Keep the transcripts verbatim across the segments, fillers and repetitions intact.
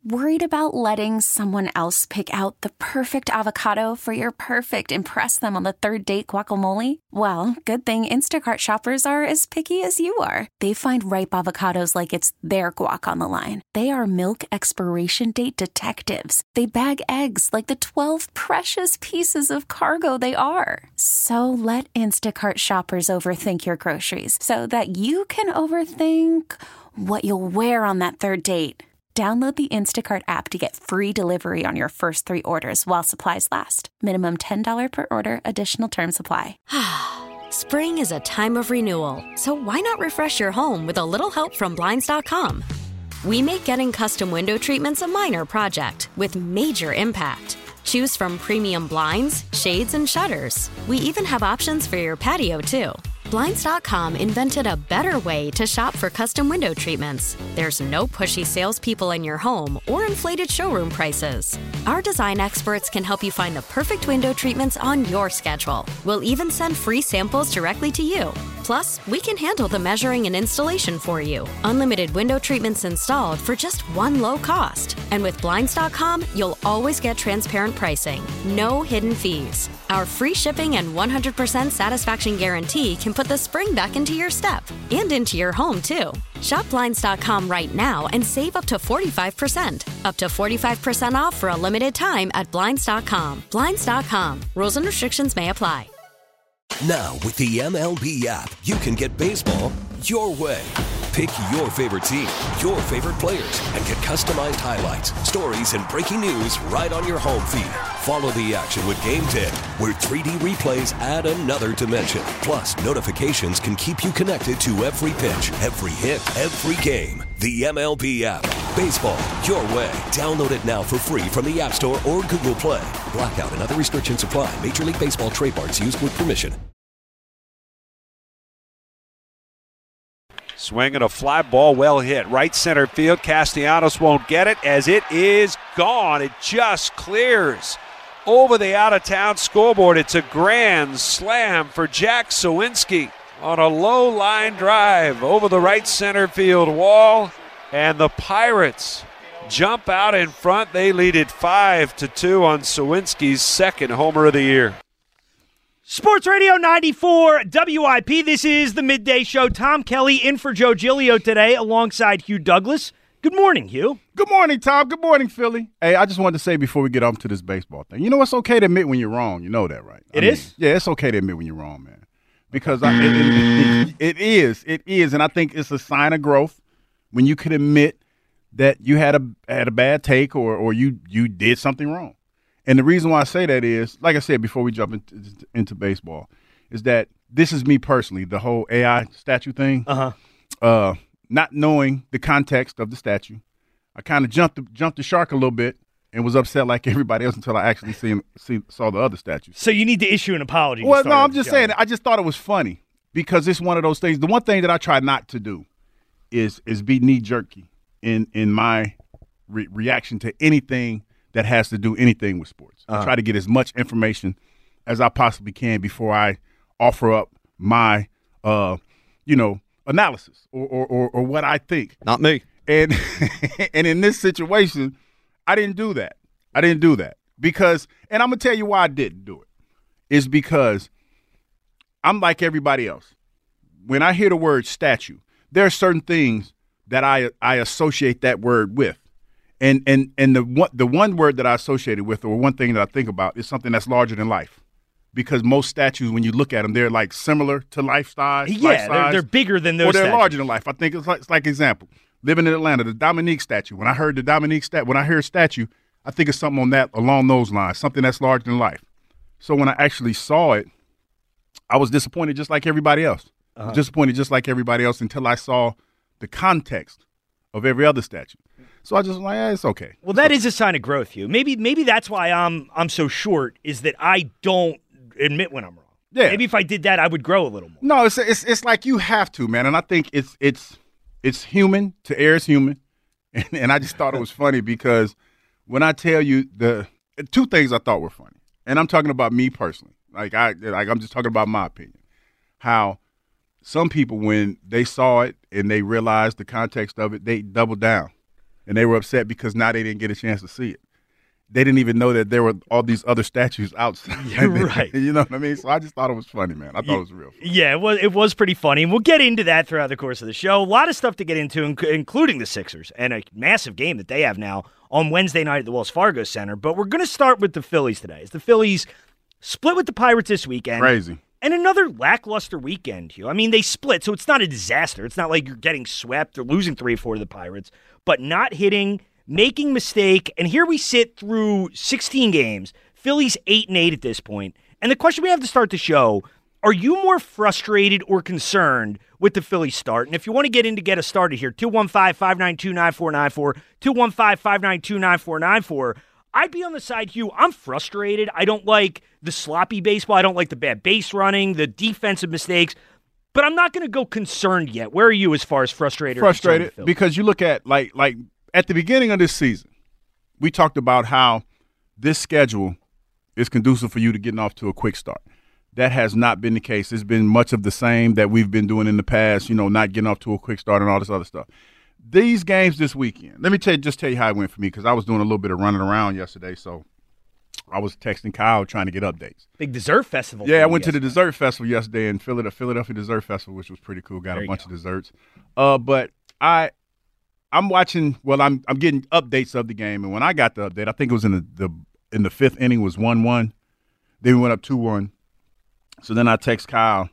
Worried about letting someone else pick out the perfect avocado for your perfect impress them on the third date guacamole? Well, good thing Instacart shoppers are as picky as you are. They find ripe avocados like it's their guac on the line. They are milk expiration date detectives. They bag eggs like the twelve precious pieces of cargo they are. So let Instacart shoppers overthink your groceries so that you can overthink what you'll wear on that third date. Download the Instacart app to get free delivery on your first three orders while supplies last. Minimum ten dollars per order. Additional terms apply. Spring is a time of renewal, so why not refresh your home with a little help from Blinds dot com? We make getting custom window treatments a minor project with major impact. Choose from premium blinds, shades, and shutters. We even have options for your patio, too. Blinds dot com invented a better way to shop for custom window treatments. There's no pushy salespeople in your home or inflated showroom prices. Our design experts can help you find the perfect window treatments on your schedule. We'll even send free samples directly to you. Plus, we can handle the measuring and installation for you. Unlimited window treatments installed for just one low cost. And with Blinds dot com, you'll always get transparent pricing. No hidden fees. Our free shipping and one hundred percent satisfaction guarantee can put the spring back into your step and into your home, too. Shop Blinds dot com right now and save up to forty-five percent. Up to forty-five percent off for a limited time at Blinds dot com. Blinds dot com. Rules and restrictions may apply. Now, with the M L B app, you can get baseball your way. Pick your favorite team, your favorite players, and get customized highlights, stories, and breaking news right on your home feed. Follow the action with Game Day, where three D replays add another dimension. Plus, notifications can keep you connected to every pitch, every hit, every game. The M L B app. Baseball your way. Download it now for free from the App Store or Google Play. Blackout and other restrictions apply. Major League Baseball trademarks used with permission. Swinging a fly ball, well hit. Right center field. Castellanos won't get it as it is gone. It just clears over the out-of-town scoreboard. It's a grand slam for Jack Suwinski on a low line drive over the right center field wall. And the Pirates jump out in front. They lead it five to two on Suwinski's second homer of the year. Sports Radio ninety-four W I P. This is the Midday Show. Tom Kelly in for Joe Giglio today alongside Hugh Douglas. Good morning, Hugh. Good morning, Tom. Good morning, Philly. Hey, I just wanted to say before we get on to this baseball thing, you know, it's okay to admit when you're wrong. You know that, right? It I mean, is? Yeah, it's okay to admit when you're wrong, man. Because I, it, it, it, it is. It is. And I think it's a sign of growth when you can admit that you had a had a bad take or or you you did something wrong. And the reason why I say that is, like I said before we jump into, into baseball, is that this is me personally, the whole A I statue thing. Uh-huh. Uh, not knowing the context of the statue, I kind of jumped the, jumped the shark a little bit and was upset like everybody else until I actually see, see saw the other statues. So you need to issue an apology. Well, no, I'm just saying, I just thought it was funny because it's one of those things. The one thing that I try not to do is is be knee-jerky in, in my re- reaction to anything that has to do anything with sports. Uh-huh. I try to get as much information as I possibly can before I offer up my, uh, you know, analysis or, or, or, or what I think. Not me. And and in this situation, I didn't do that. I didn't do that because, and I'm going to tell you why I didn't do it, is because I'm like everybody else. When I hear the word statue, there are certain things that I I associate that word with. And and and the one the one word that I associated with, or one thing that I think about, is something that's larger than life. Because most statues, when you look at them, they're like similar to life size. Yeah, life they're, size, they're bigger than those. Or they're statues. larger than life. I think it's like, it's like example, living in Atlanta, the Dominique statue. When I heard the Dominique statue, when I hear statue, I think it's something on that along those lines, something that's larger than life. So when I actually saw it, I was disappointed, just like everybody else. Uh-huh. Disappointed, just like everybody else, until I saw the context of every other statue. So I just like, eh, it's okay. Well, that is a sign of growth, Hugh. Maybe maybe that's why I'm I'm so short, is that I don't admit when I'm wrong. Yeah. Maybe if I did that, I would grow a little more. No, it's it's it's like you have to, man. And I think it's it's it's human to err is human. And, and I just thought it was funny because when I tell you the two things I thought were funny, and I'm talking about me personally, like I like I'm just talking about my opinion, how some people, when they saw it and they realized the context of it, they doubled down. and they were upset because now they didn't get a chance to see it. They didn't even know that there were all these other statues outside. You're right. You know what I mean? So I just thought it was funny, man. I thought yeah, it was real funny. Yeah, it was, it was pretty funny. And we'll get into that throughout the course of the show. A lot of stuff to get into, including the Sixers and a massive game that they have now on Wednesday night at the Wells Fargo Center. But we're going to start with the Phillies today. As the Phillies split with the Pirates this weekend. Crazy. And another lackluster weekend, Hugh. I mean, they split, so it's not a disaster. It's not like you're getting swept or losing three or four to the Pirates, but not hitting, making mistake, and here we sit through sixteen games. Phillies eight and eight at this point. And the question we have to start the show, are you more frustrated or concerned with the Phillies start? And if you want to get in to get us started here, two one five, five nine two, nine four nine four, two one five, five nine two, nine four nine four. I'd be on the side, Hugh. I'm frustrated. I don't like the sloppy baseball. I don't like the bad base running, the defensive mistakes. But I'm not going to go concerned yet. Where are you as far as frustrated? Frustrated because you look at, like, like at the beginning of this season, we talked about how this schedule is conducive for you to getting off to a quick start. That has not been the case. It's been much of the same that we've been doing in the past, you know, not getting off to a quick start and all this other stuff. These games this weekend, let me tell you, just tell you how it went for me because I was doing a little bit of running around yesterday, so I was texting Kyle trying to get updates. Big dessert festival. Yeah, I went yesterday. to the dessert festival yesterday in Philadelphia, Philadelphia Dessert Festival, which was pretty cool. Got there a bunch go. of desserts. Uh, but I, I'm watching. Well, I'm I'm getting updates of the game, and when I got the update, I think it was in the, the in the fifth inning was one one. Then we went up two one. So then I text Kyle,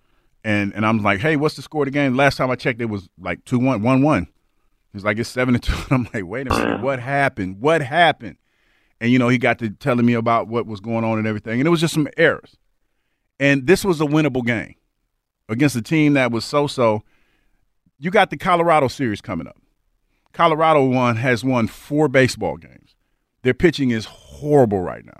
and and I'm like, hey, what's the score of the game? Last time I checked, it was like two one, one one. He's like, it's seven to two. And I'm like, wait a minute, what happened? What happened? And, you know, he got to telling me about what was going on and everything. And it was just some errors. And this was a winnable game against a team that was so-so. You got the Colorado series coming up. Colorado won has won four baseball games. Their pitching is horrible right now.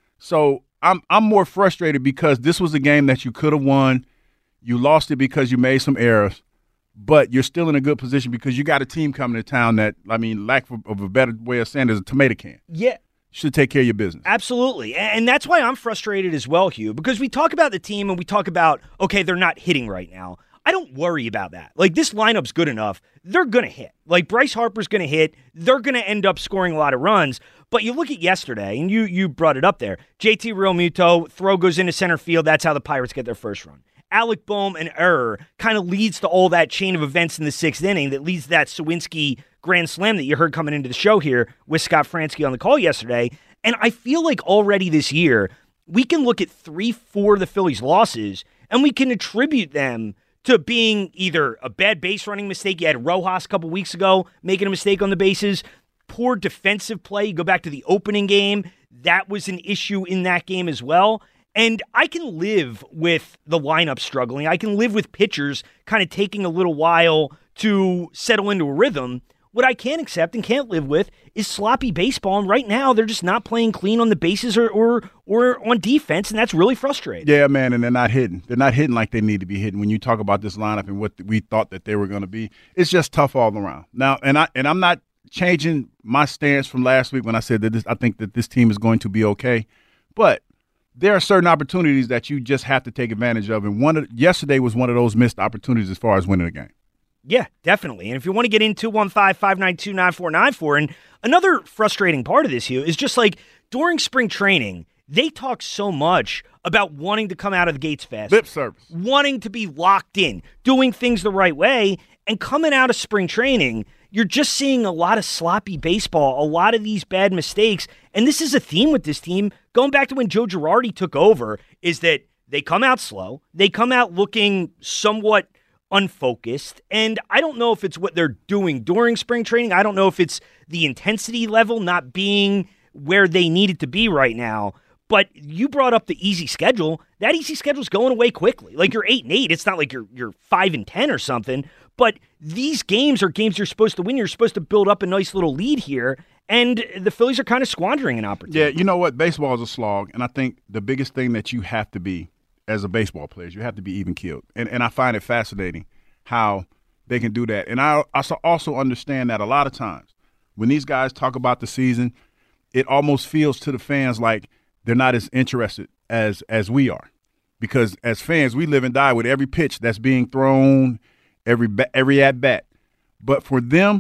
So I'm I'm more frustrated because this was a game that you could have won. You lost it because you made some errors. But you're still in a good position because you got a team coming to town that, I mean, lack of a better way of saying it, is a tomato can. Yeah. Should take care of your business. Absolutely. And that's why I'm frustrated as well, Hugh, because we talk about the team and we talk about, okay, they're not hitting right now. I don't worry about that. Like, this lineup's good enough. They're going to hit. Like, Bryce Harper's going to hit. They're going to end up scoring a lot of runs. But you look at yesterday, and you you brought it up there. J T Realmuto, throw goes into center field. That's how the Pirates get their first run. Alec Bohm, an error, kind of leads to all that chain of events in the sixth inning that leads to that Sawinski grand slam that you heard coming into the show here with Scott Fransky on the call yesterday. And I feel like already this year, we can look at three, four of the Phillies' losses, and we can attribute them to being either a bad base running mistake. You had Rojas a couple weeks ago making a mistake on the bases, poor defensive play. You go back to the opening game. That was an issue in that game as well. And I can live with the lineup struggling. I can live with pitchers kind of taking a little while to settle into a rhythm. What I can't accept and can't live with is sloppy baseball. And right now, they're just not playing clean on the bases or or, or on defense, and that's really frustrating. Yeah, man, and they're not hitting. They're not hitting like they need to be hitting. When you talk about this lineup and what we thought that they were going to be, it's just tough all around. Now, and, I, and I'm not changing my stance from last week when I said that this, I think that this team is going to be okay. But there are certain opportunities that you just have to take advantage of, and one of, yesterday was one of those missed opportunities as far as winning the game. Yeah, definitely. And if you want to get into two one five, five nine two, nine four nine four, and another frustrating part of this, Hugh, is just like during spring training, they talk so much about wanting to come out of the gates fast. Lip service. Wanting to be locked in, doing things the right way, and coming out of spring training, you're just seeing a lot of sloppy baseball, a lot of these bad mistakes. And this is a theme with this team, going back to when Joe Girardi took over, is that they come out slow. They come out looking somewhat unfocused. And I don't know if it's what they're doing during spring training. I don't know if it's the intensity level not being where they need it to be right now. But you brought up the easy schedule. That easy schedule is going away quickly. Like, you're eight and eight. It's not like you're you're five and ten or something. But these games are games you're supposed to win. You're supposed to build up a nice little lead here. And the Phillies are kind of squandering an opportunity. Yeah, you know what? Baseball is a slog. And I think the biggest thing that you have to be as a baseball player is you have to be even-keeled. And and I find it fascinating how they can do that. And I also understand that a lot of times when these guys talk about the season, it almost feels to the fans like they're not as interested as as we are. Because as fans, we live and die with every pitch that's being thrown, every every at-bat. But for them,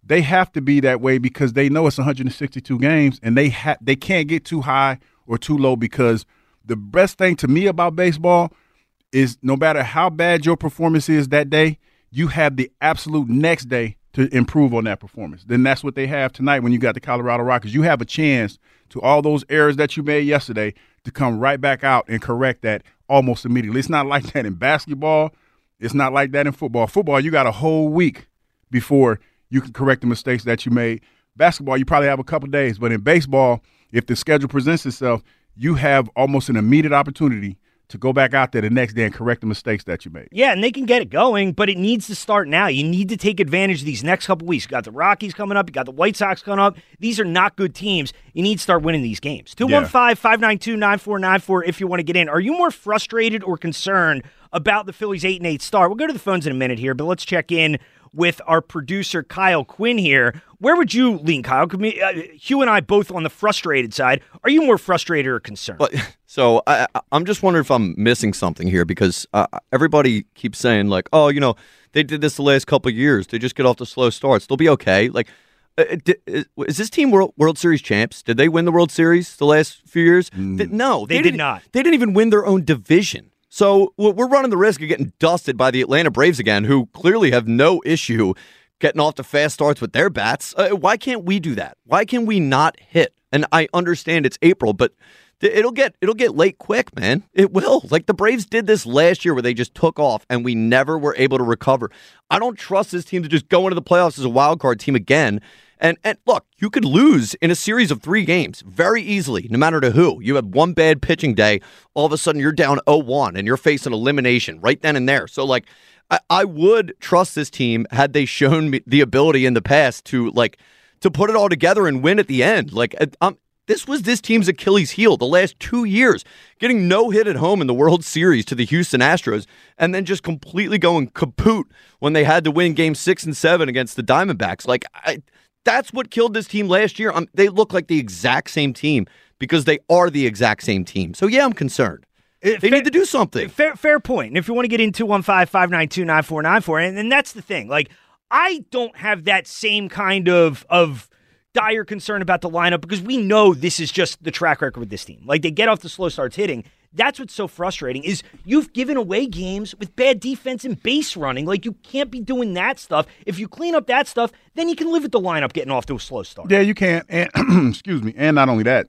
they have to be that way because they know it's one hundred sixty-two games, and they ha- they can't get too high or too low because the best thing to me about baseball is no matter how bad your performance is that day, you have the absolute next day to improve on that performance. Then that's what they have tonight when you got the Colorado Rockies. You have a chance to all those errors that you made yesterday to come right back out and correct that almost immediately. It's not like that in basketball. It's not like that in football. Football, you got a whole week before you can correct the mistakes that you made. Basketball, you probably have a couple days. But in baseball, if the schedule presents itself, you have almost an immediate opportunity to go back out there the next day and correct the mistakes that you made. Yeah, and they can get it going, but it needs to start now. You need to take advantage of these next couple weeks. You got the Rockies coming up. You got the White Sox coming up. These are not good teams. You need to start winning these games. two one five, five nine two, nine four nine four if you want to get in. Are you more frustrated or concerned about the Phillies' eight and eight start? We'll go to the phones in a minute here, but let's check in with our producer, Kyle Quinn, here. Where would you lean, Kyle? Uh, Hugh and I both on the frustrated side. Are you more frustrated or concerned? But, so I, I'm just wondering if I'm missing something here because uh, everybody keeps saying, like, oh, you know, they did this the last couple of years. They just get off the slow starts. They'll be okay. Like, uh, is this team World, World Series champs? Did they win the World Series the last few years? Mm. They, no, they, they did not. They didn't even win their own division. So we're running the risk of getting dusted by the Atlanta Braves again, who clearly have no issue getting off to fast starts with their bats. Uh, why can't we do that? Why can we not hit? And I understand it's April, but th- it'll get it'll get late quick, man. It will. Like the Braves did this last year where they just took off and we never were able to recover. I don't trust this team to just go into the playoffs as a wild card team again. And and look, you could lose in a series of three games very easily, no matter to who. You had one bad pitching day, all of a sudden you're down oh one and you're facing elimination right then and there. So, like, I, I would trust this team had they shown me the ability in the past to, like, to put it all together and win at the end. Like, um, this was this team's Achilles heel the last two years, getting no hit at home in the World Series to the Houston Astros and then just completely going kaput when they had to win game six and seven against the Diamondbacks. Like, I... That's what killed this team last year. Um, they look like the exact same team because they are the exact same team. So, yeah, I'm concerned. They fair, need to do something. Fair fair point. And if you want to get in two one five, five nine two, nine four nine four, and, and that's the thing. Like, I don't have that same kind of of dire concern about the lineup because we know this is just the track record with this team. Like, they get off the slow starts hitting. That's what's so frustrating is you've given away games with bad defense and base running. Like, you can't be doing that stuff. If you clean up that stuff, then you can live with the lineup getting off to a slow start. Yeah, you can. And excuse me. And not only that,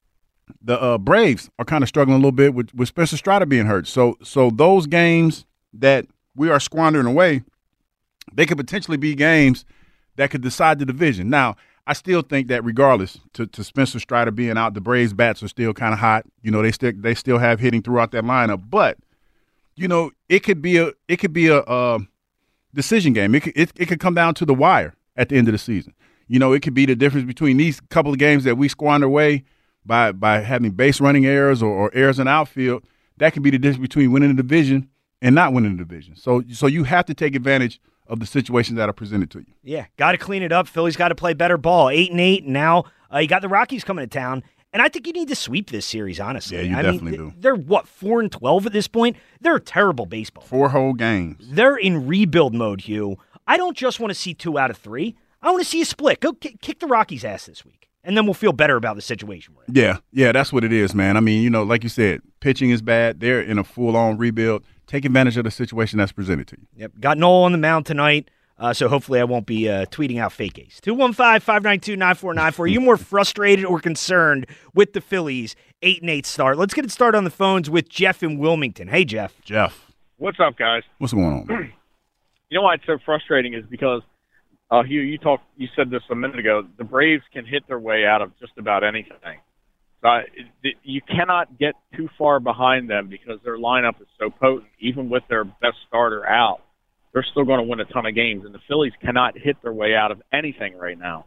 the uh, Braves are kind of struggling a little bit with, with Spencer Strider being hurt. So, so those games that we are squandering away, they could potentially be games that could decide the division. Now, I still think that regardless to, to Spencer Strider being out, the Braves bats are still kind of hot. You know, they still they still have hitting throughout that lineup. But, you know, it could be a it could be a, a decision game. It could, it it could come down to the wire at the end of the season. You know, it could be the difference between these couple of games that we squander away by by having base running errors or, or errors in outfield. That could be the difference between winning the division and not winning the division. So so you have to take advantage of the situations that are presented to you. Yeah, got to clean it up. Philly's got to play better ball. Eight and eight, and now uh, you got the Rockies coming to town. And I think you need to sweep this series, honestly. Yeah, you I definitely mean, do. They're, what, four and twelve at this point? They're a terrible baseball. Four whole games. They're in rebuild mode, Hugh. I don't just want to see two out of three. I want to see a split. Go k- kick the Rockies' ass this week, and then we'll feel better about the situation we're in. Yeah, yeah, that's what it is, man. I mean, you know, like you said, pitching is bad. They're in a full-on rebuild. Take advantage of the situation that's presented to you. Yep, got Noel on the mound tonight. Uh, so hopefully I won't be uh, tweeting out fake ace. two one five, five nine two, nine four nine four. Are you more frustrated or concerned with the Phillies' eight and eight start? Let's get it started on the phones with Jeff in Wilmington. Hey, Jeff. Jeff. What's up, guys? What's going on? You know why it's so frustrating is because, uh, Hugh, you talked, you said this a minute ago, the Braves can hit their way out of just about anything. So I, it, you cannot get too far behind them because their lineup is so potent, even with their best starter out. They're still going to win a ton of games, and the Phillies cannot hit their way out of anything right now.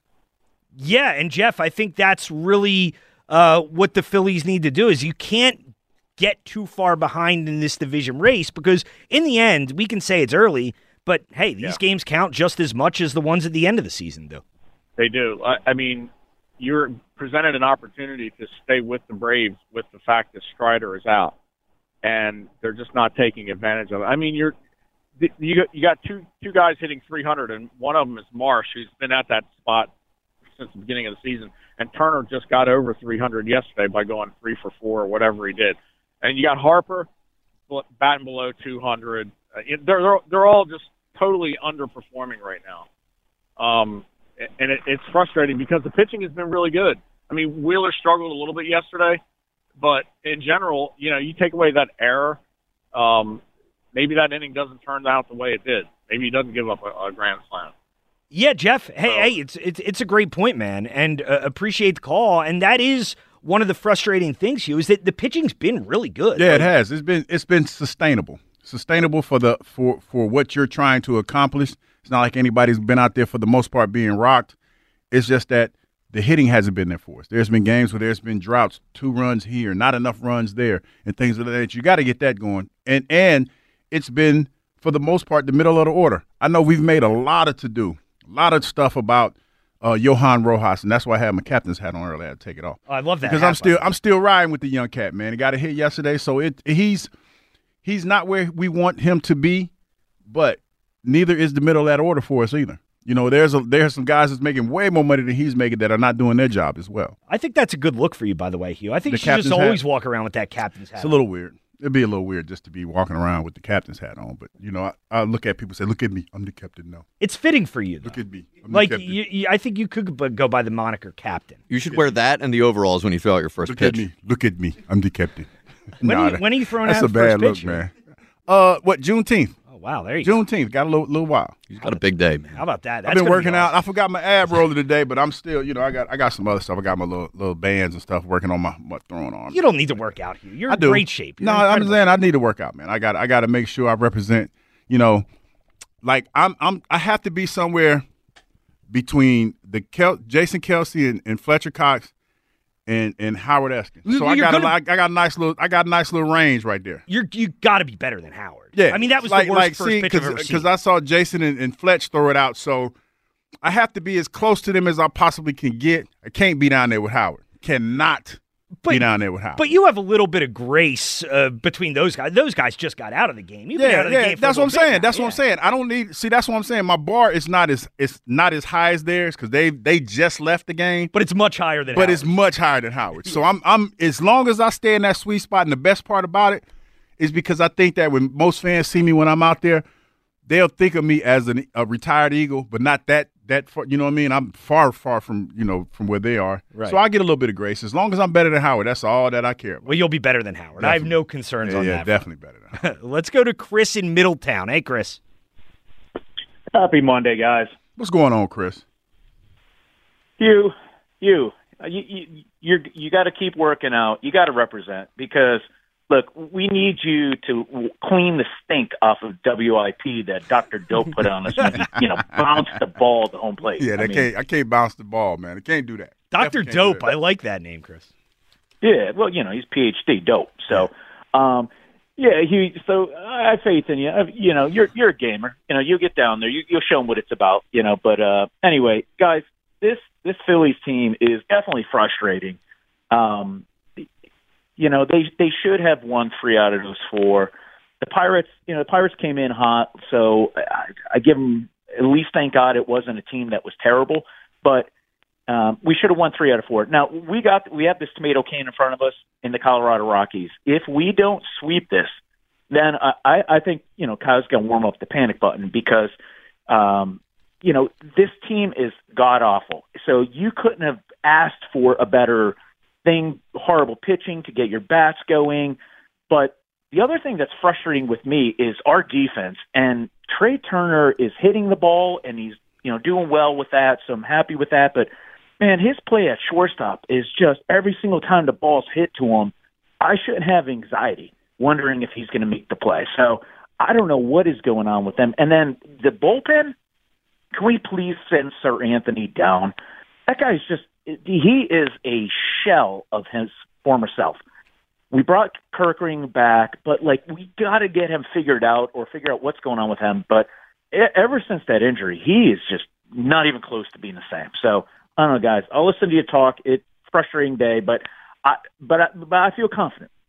Yeah, and Jeff, I think that's really uh, what the Phillies need to do is you can't get too far behind in this division race because in the end, we can say it's early, but hey, these yeah. games count just as much as the ones at the end of the season do. They do. I, I mean, you're presented an opportunity to stay with the Braves with the fact that Strider is out, and they're just not taking advantage of it. I mean, you're you got, you got two two guys hitting three hundred, and one of them is Marsh, who's been at that spot since the beginning of the season. And Turner just got over three hundred yesterday by going three for four or whatever he did. And you got Harper batting below two hundred. Uh, they're, they're they're all just totally underperforming right now. Um, and it, it's frustrating because the pitching has been really good. I mean, Wheeler struggled a little bit yesterday, but in general, you know, you take away that error, um, maybe that inning doesn't turn out the way it did. Maybe he doesn't give up a, a grand slam. Yeah, Jeff. Hey, so, hey, it's it's it's a great point, man, and uh, appreciate the call. And that is one of the frustrating things, Hugh, is that the pitching's been really good. Yeah, like, it has. It's been it's been sustainable, sustainable for the for for what you're trying to accomplish. It's not like anybody's been out there for the most part being rocked. It's just that the hitting hasn't been there for us. There's been games where there's been droughts, two runs here, not enough runs there, and things like that. You got to get that going. And and it's been, for the most part, the middle of the order. I know we've made a lot of to-do, a lot of stuff about uh, Johan Rojas, and that's why I had my captain's hat on earlier. I had to take it off. Oh, I love that. Because hat, I'm still I'm still riding with the young cat, man. He got a hit yesterday, so it he's he's not where we want him to be, but neither is the middle of that order for us either. You know, there's a, there's some guys that's making way more money than he's making that are not doing their job as well. I think that's a good look for you, by the way, Hugh. I think The you should just captain's always hat? walk around with that captain's hat. It's a little weird. It'd be a little weird just to be walking around with the captain's hat on. But, you know, I, I look at people and say, look at me. I'm the captain now. It's fitting for you, though. Look at me. I'm Like, the captain. you, you, I think you could b- go by the moniker captain. You should wear that and the overalls when you fill out your first Look pitch. at me. Look at me. I'm the captain. When, Nah, are, you, when are you throwing that's out a the first bad look, pitch? man. Uh, what, Juneteenth? Oh, wow. There you go. Juneteenth. Got a little, little while. He's got a big day, man. How about that? That's I've been gonna be working out. awesome. I forgot my ab roller today, but I'm still, you know, I got I got some other stuff. I got my little little bands and stuff working on my, my throwing arm. You don't need to work out, Hugh. You're I in do. great shape. You're no, in I'm incredible saying I shape. need to work out, man. I got I got to make sure I represent. You know, like I'm I'm I have to be somewhere between the Kel- Jason Kelsey and, and Fletcher Cox and and Howard Eskin. So I You're got a, gonna- I got a nice little I got a nice little range right there. You're you got to be better than Howard. Yeah, I mean that was like, the worst like, first see, pitch I've ever seen. Because I saw Jason and, and Fletch throw it out, so I have to be as close to them as I possibly can get. I can't be down there with Howard. Cannot But- be down there with Howard. But you have a little bit of grace uh, between those guys. Those guys just got out of the game. You've been out of the game for that's a what I'm little bit saying. now. That's what Yeah. I'm saying. I don't need. See, that's what I'm saying. My bar is not as it's not as high as theirs because they they just left the game. But it's much higher than But Howard. it's much higher than Howard. So I'm I'm as long as I stay in that sweet spot. And the best part about it is because I think that when most fans see me when I'm out there, they'll think of me as an, a retired Eagle, but not that that far. You know what I mean? I'm far far from you know from where they are. Right. So I get a little bit of grace as long as I'm better than Howard. That's all that I care about. Well, you'll be better than Howard. I have no concerns Yeah, on yeah, that. definitely better than Howard. Let's go to Chris in Middletown. Hey, Chris. Happy Monday, guys. What's going on, Chris? You, you, uh, you, you, you're, you got to keep working out. You got to represent because, look, we need you to w- clean the stink off of W I P that Doctor Dope put on us when he, you know, bounced the ball at the home plate. Yeah, I they mean, can't. I can't bounce the ball, man. I can't do that. Doctor Definitely can't do Dope. that. I like that name, Chris. Yeah, well, you know, he's P H D dope. So, um, yeah, he. So I have faith in you. Uh, You know, you're you're a gamer. You know, you get down there, you, you'll show them what it's about. You know, but uh, anyway, guys, this this Phillies team is definitely frustrating. Um, you know, they they should have won three out of those four. The Pirates, you know, the Pirates came in hot, so I, I give them at least thank God it wasn't a team that was terrible, but. Um, we should have won three out of four. Now we got we have this tomato can in front of us in the Colorado Rockies. If we don't sweep this, then I, I, I think you know Kyle's going to warm up the panic button because um, you know this team is god awful. So you couldn't have asked for a better thing. Horrible pitching to get your bats going. But the other thing that's frustrating with me is our defense. And Trey Turner is hitting the ball and he's you know doing well with that. So I'm happy with that. But man, his play at shortstop is just every single time the ball's hit to him, I shouldn't have anxiety wondering if he's going to make the play. So I don't know what is going on with them. And then the bullpen, can we please send Sir Anthony down? That guy's just, he is a shell of his former self. We brought Kirkring back, but like we got to get him figured out or figure out what's going on with him. But ever since that injury, he is just not even close to being the same. So, I don't know, guys. I'll listen to you talk. It's a frustrating day, but I, but I, but I feel confident.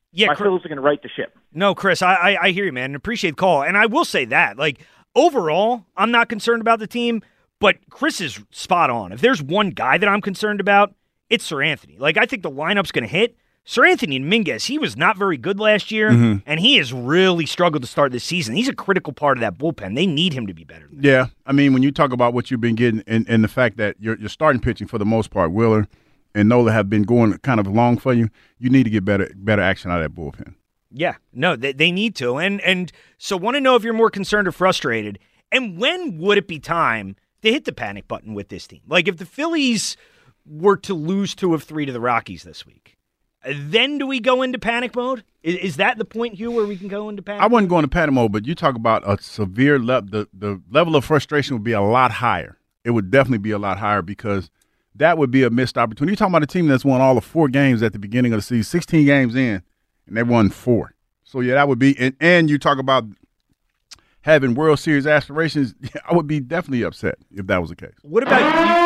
Yeah, My Chris, Phillies are going to right the ship. No, Chris, I, I I hear you, man, and appreciate the call. And I will say that, like, overall, I'm not concerned about the team, but Chris is spot on. If there's one guy that I'm concerned about, it's Sir Anthony. Like, I think the lineup's going to hit. Sir Anthony Dominguez, he was not very good last year, mm-hmm. and he has really struggled to start this season. He's a critical part of that bullpen. They need him to be better. Than yeah, I mean, when you talk about what you've been getting and, and the fact that you're, you're starting pitching for the most part, Wheeler and Nola have been going kind of long for you, you need to get better better action out of that bullpen. Yeah, no, they, they need to. And, and so want to know if you're more concerned or frustrated, and when would it be time to hit the panic button with this team? Like, if the Phillies were to lose two of three to the Rockies this week, then do we go into panic mode? Is, is that the point, Hugh, where we can go into panic I wouldn't go into panic mode, but you talk about a severe level, the, the level of frustration would be a lot higher. It would definitely be a lot higher because that would be a missed opportunity. You're talking about a team that's won all the four games at the beginning of the season, sixteen games in, and they won four. So, yeah, that would be and, – and you talk about having World Series aspirations, yeah, I would be definitely upset if that was the case. What about you?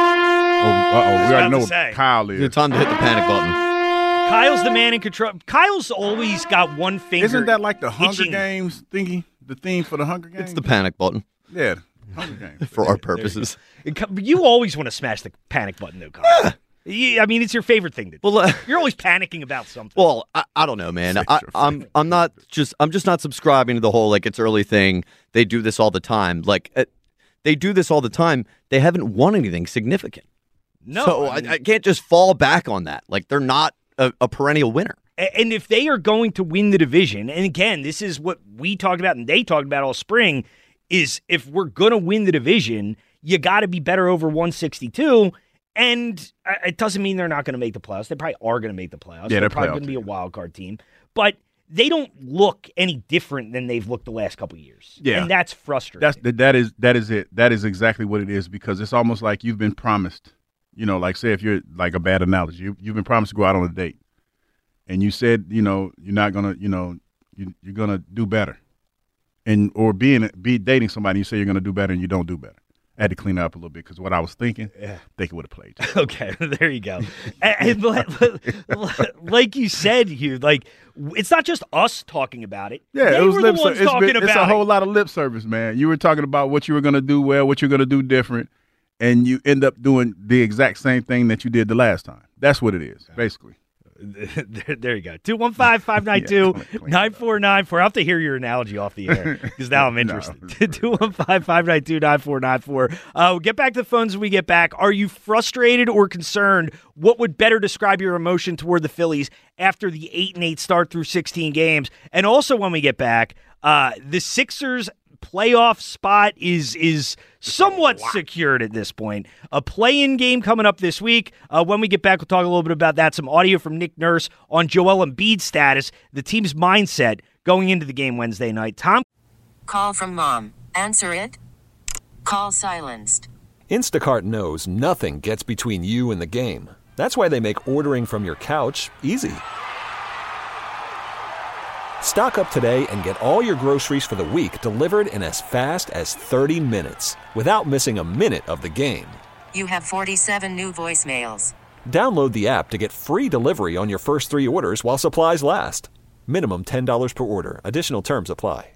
Oh, uh-oh, we already know what say. Kyle is. It's time to hit the panic button. Kyle's the man in control. Kyle's always got one finger. Isn't that like the Hunger itching. Games thingy? The theme for the Hunger Games? It's the panic button. Yeah, Hunger Games. For our purposes. You, you always want to smash the panic button, though, Kyle. You, I mean, it's your favorite thing to do. Well, uh, You're always panicking about something. Well, I, I don't know, man. I, I'm I'm not just I'm just not subscribing to the whole like it's early thing. They do this all the time. Like uh, they do this all the time. They haven't won anything significant. No, so I, mean, I, I can't just fall back on that. Like they're not a, a perennial winner. And if they are going to win the division, and again, this is what we talked about and they talked about all spring, is if we're going to win the division, you got to be better over one sixty-two. And it doesn't mean they're not going to make the playoffs. They probably are going to make the playoffs. Yeah, they're, they're probably going to be a wild card team. But they don't look any different than they've looked the last couple of years. Yeah. And that's frustrating. That's, that, is, that is it. That is exactly what it is because it's almost like you've been promised. You know, like say if you're like a bad analogy, you, you've been promised to go out on a date. And you said, you know, you're not going to, you know, you, you're going to do better. And or being be dating somebody, you say you're going to do better and you don't do better. I had to clean up a little bit because what I was thinking, yeah. I think it would have played. Okay, there you go. and, and, like you said, Hugh, like it's not just us talking about it. Yeah, they it was were lip the ones service. talking It's, about it's a whole it. lot of lip service, man. You were talking about what you were going to do well, what you're going to do different, and you end up doing the exact same thing that you did the last time. That's what it is, basically. there, there you go. two one five, five nine two, nine four nine four. I'll have to hear your analogy off the air because now I'm interested. two one five, five nine two, nine four nine four. Uh, we'll get back to the phones when we get back. Are you frustrated or concerned? What would better describe your emotion toward the Phillies after the eight and eight start through sixteen games? And also when we get back, uh, the Sixers playoff spot is is somewhat secured at this point. A play-in game coming up this week. Uh, when we get back, we'll talk a little bit about that. Some audio from Nick Nurse on Joel Embiid's status, the team's mindset going into the game Wednesday night. Tom? Call from mom. Answer it. Call silenced. Instacart knows nothing gets between you and the game. That's why they make ordering from your couch easy. Stock up today and get all your groceries for the week delivered in as fast as thirty minutes without missing a minute of the game. You have forty-seven new voicemails. Download the app to get free delivery on your first three orders while supplies last. Minimum ten dollars per order. Additional terms apply.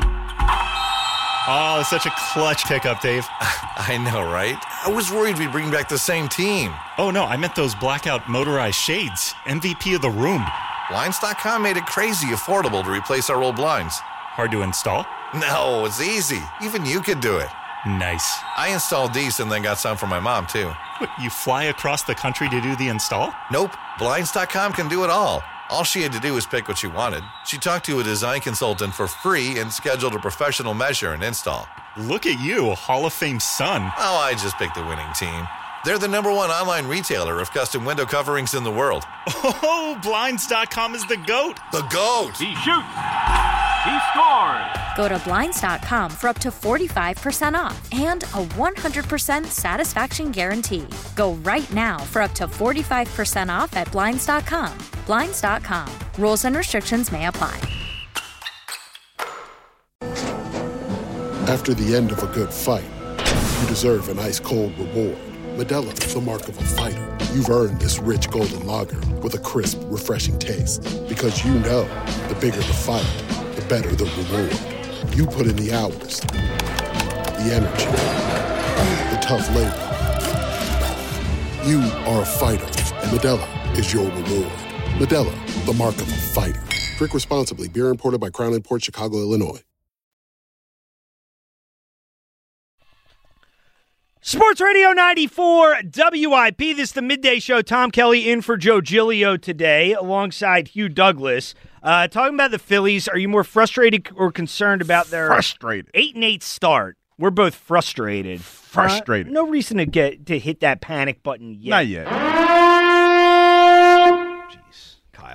Oh, such a clutch pickup, Dave. I know, right? I was worried we'd bring back the same team. Oh, no, I meant those blackout motorized shades. M V P of the room. Blinds dot com made it crazy affordable to replace our old blinds. Hard to install? No, it's easy. Even you could do it. Nice. I installed these and then got some for my mom, too. What, you fly across the country to do the install? Nope. Blinds dot com can do it all. All she had to do was pick what she wanted. She talked to a design consultant for free and scheduled a professional measure and install. Look at you, a Hall of Fame son. Oh, I just picked the winning team. They're the number one online retailer of custom window coverings in the world. Oh, Blinds dot com is the GOAT. The GOAT. He shoots. He scores. Go to Blinds dot com for up to forty-five percent off and a one hundred percent satisfaction guarantee. Go right now for up to forty-five percent off at Blinds dot com. Blinds dot com. Rules and restrictions may apply. After the end of a good fight, you deserve an ice-cold reward. Modelo is the mark of a fighter. You've earned this rich golden lager with a crisp, refreshing taste. Because you know, the bigger the fight, the better the reward. You put in the hours, the energy, the tough labor. You are a fighter, and Modelo is your reward. Modelo, the mark of a fighter. Drink responsibly. Beer imported by Crown Imports, Chicago, Illinois. Sports Radio ninety-four W I P. This is the Midday Show. Tom Kelly in for Joe Giglio today alongside Hugh Douglas. Uh, talking about the Phillies, are you more frustrated or concerned about their frustrated eight and eight start? We're both frustrated. Frustrated. Uh, no reason to get to hit that panic button yet. Not yet. Jeez, Kyle.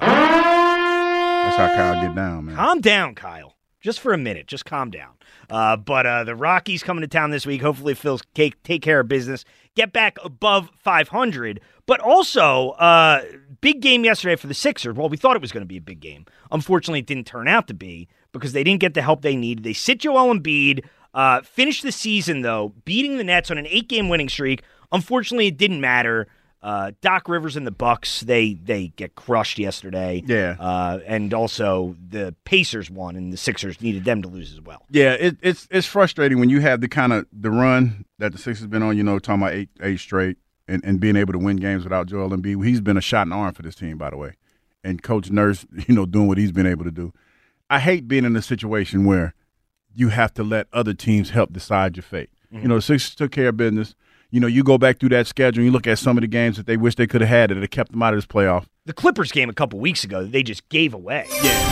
That's how Kyle get down, man. Calm down, Kyle. Just for a minute. Just calm down. Uh, but uh, the Rockies coming to town this week. Hopefully, Phil's take, take care of business. Get back above five hundred. But also, uh, big game yesterday for the Sixers. Well, we thought it was going to be a big game. Unfortunately, it didn't turn out to be because they didn't get the help they needed. They sit Joel Embiid. Uh, finished the season, though, beating the Nets on an eight-game winning streak. Unfortunately, it didn't matter. Uh, Doc Rivers and the Bucks, they they get crushed yesterday. Yeah. Uh, and also, the Pacers won, and the Sixers needed them to lose as well. Yeah, it, it's it's frustrating when you have the kind of the run that the Sixers been on, you know, talking about eight, eight straight and, and being able to win games without Joel Embiid. He's been a shot in the arm for this team, by the way. And Coach Nurse, you know, doing what he's been able to do. I hate being in a situation where you have to let other teams help decide your fate. Mm-hmm. You know, the Sixers took care of business. You know, you go back through that schedule and you look at some of the games that they wish they could have had that have kept them out of this playoff. The Clippers game a couple weeks ago, they just gave away.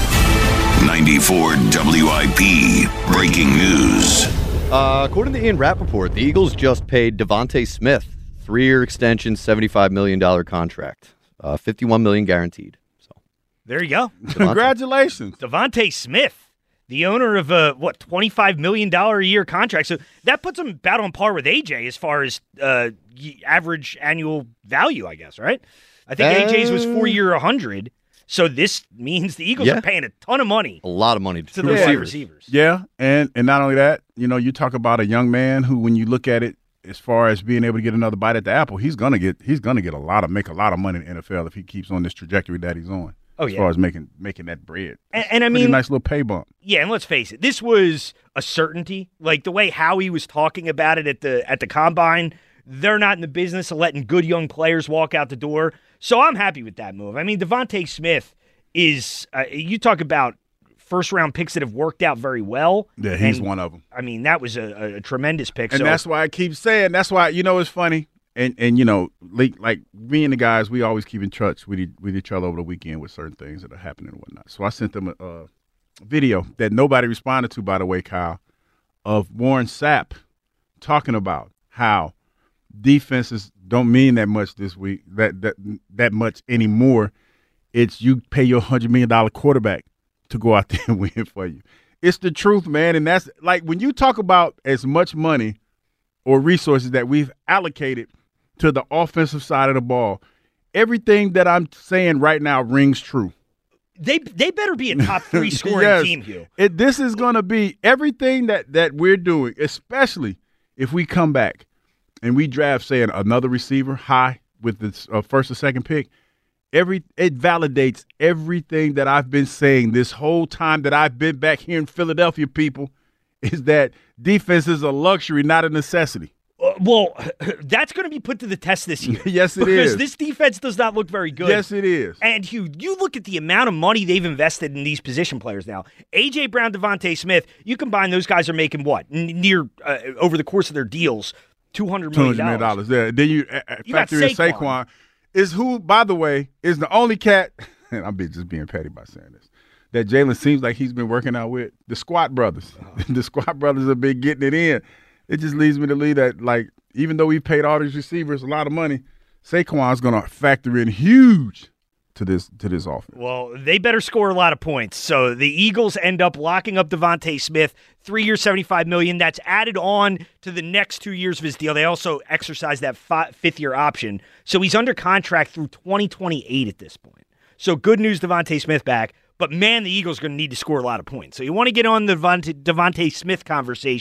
Yeah. ninety-four W I P breaking news. Uh, according to Ian Rappaport, the Eagles just paid Devontae Smith three-year extension, seventy-five million dollars contract, uh, fifty-one million dollars guaranteed. So there you go. Congratulations, Devontae Smith. The owner of a, what, twenty-five million dollars a year contract. So that puts him about on par with A J as far as uh, average annual value, I guess, right? I think uh, A J's was four-year one hundred. So this means the Eagles yeah. are paying a ton of money. A lot of money to, to those yeah. wide receivers. Yeah, and, and not only that, you know, you talk about a young man who, when you look at it, as far as being able to get another bite at the apple, he's gonna get he's gonna get a lot of make a lot of money in the N F L if he keeps on this trajectory that he's on. Oh, as yeah. far as making making that bread. And, and I Pretty mean, nice little pay bump. Yeah, and let's face it, this was a certainty. Like the way Howie was talking about it at the at the combine, they're not in the business of letting good young players walk out the door. So I'm happy with that move. I mean, Devontae Smith is uh, you talk about first round picks that have worked out very well. Yeah, he's and, one of them. I mean, that was a, a tremendous pick. And so. that's why I keep saying. That's why you know it's funny. And, and you know, like, like me and the guys, we always keep in touch with, e- with each other over the weekend with certain things that are happening and whatnot. So I sent them a, a video that nobody responded to, by the way, Kyle, of Warren Sapp talking about how defenses don't mean that much this week, that that that much anymore. It's you pay your one hundred million dollars quarterback to go out there and win for you. It's the truth, man. And that's like when you talk about as much money or resources that we've allocated to the offensive side of the ball, everything that I'm saying right now rings true. They they better be a top three scoring yes. team, Hugh. It, this is going to be everything that, that we're doing, especially if we come back and we draft, say, another receiver high with the uh, first or second pick. Every it validates everything that I've been saying this whole time that I've been back here in Philadelphia, people, is that defense is a luxury, not a necessity. Uh, well, that's going to be put to the test this year. Yes, it because is. Because this defense does not look very good. Yes, it is. And Hugh, you look at the amount of money they've invested in these position players now. A J. Brown, Devontae Smith, you combine those guys are making what? N- near, uh, over the course of their deals, two hundred million dollars. two hundred million dollars, yeah. Then you, uh, you factor in Saquon. Saquon, is who, by the way, is the only cat, and I'm just being petty by saying this, that Jalen seems like he's been working out with. The Squat Brothers. Uh-huh. The Squat Brothers have been getting it in. It just leads me to believe that, like, even though we paid all these receivers a lot of money, Saquon's going to factor in huge to this to this offense. Well, they better score a lot of points. So the Eagles end up locking up Devontae Smith, three years, seventy-five million dollars. That's added on to the next two years of his deal. They also exercise that fi- fifth-year option. So he's under contract through twenty twenty-eight at this point. So good news, Devontae Smith back. But, man, the Eagles are going to need to score a lot of points. So you want to get on the Devontae, Devontae Smith conversation